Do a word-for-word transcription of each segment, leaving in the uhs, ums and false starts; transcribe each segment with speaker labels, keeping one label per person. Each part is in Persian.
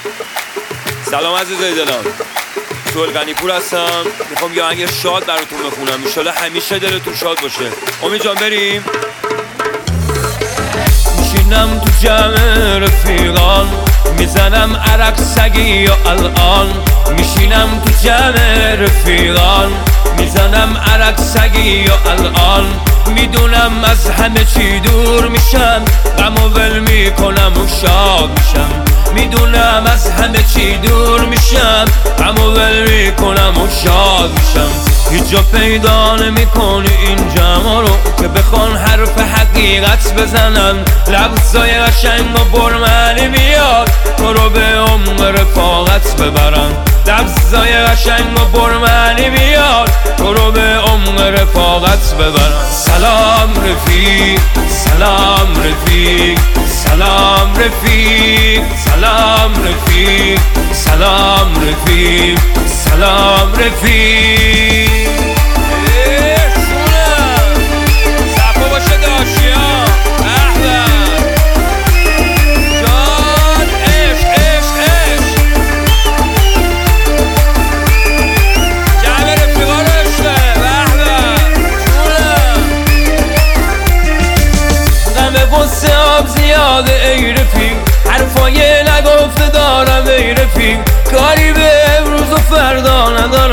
Speaker 1: سلام عزیزای دلم، سوهل غنی‌پور هستم. میخوام یه آهنگ شاد براتون بخونم، انشالله همیشه دلتون شاد باشه. امید جان بریم. میشینم تو جمع رفیقان، میزنم عرق سگی و الان. میشینم تو جمع رفیقان، میزنم عرق سگی و الان. میدونم از همه چی دور میشم، غم و ول میکنم و شاد میشم. میدونم از همه چی دور میشم، غم و ول میکنم و شاد میشم. هیچ جا پیدا نمیکنی این جمع رو که بخوان حرف حقیقت بزنن. لفظای قشنگ و پرمعنی میاد تو رو به عمق رفاقت ببرن. لفظای قشنگ و پرمعنی میاد تو رو به عمق رفاقت ببرن. سلام رفیق، سلام رفیق، سلام رفیق، سلام رفیق، سلام رفیق، سلام رفیق. صفا باشه داشتیان احمد جان، عشق عشق عشق جمع رفیقا رو عشقه احمد جونم. غم غصه آب زیاده ای رفیق، حرفای نگفته دارم ای رفیق. کاری به امروز و فردا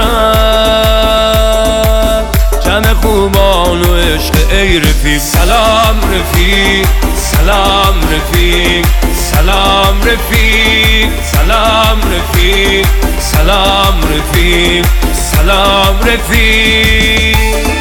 Speaker 1: ندارم، جمع خوبان و عشق ای رفیق. سلام رفیق، سلام رفیق، سلام رفیق، سلام رفیق، سلام رفیق، سلام رفیق.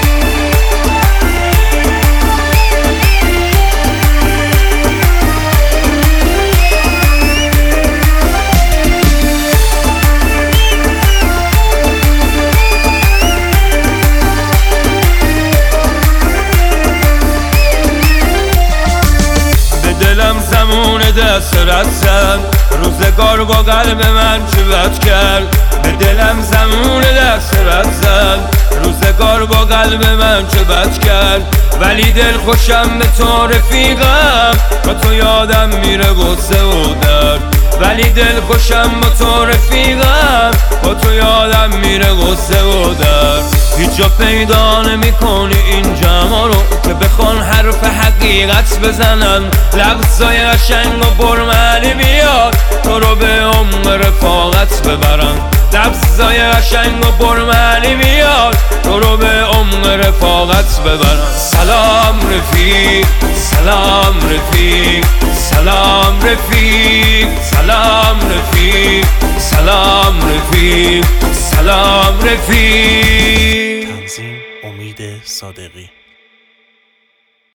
Speaker 1: زمون دست رد زد، روزگار با قلب من چه بد کرد. به دلم زمون دست رد زد، روزگار با قلب من چه بد کرد. ولی دل خوشم به تو رفیقم، با تو یادم میره غصه و درد. ولی دل خوشم با تو رفیقم، با تو یادم میره غصه و درد. هیچ جا پیدا نمی کنی این جمع رو که بخوان حرف حقیقت بزنن. لفظای قشنگ و پرمعنی میاد تو رو به عمق رفاقت ببرن. لفظای قشنگ و پرمعنی میاد تو رو به عمق رفاقت ببرن. سلام رفیق، سلام رفیق، سلام رفیق، سلام رفیق، سلام رفیق، سلام رفیق.
Speaker 2: تنظیم امید صادقی.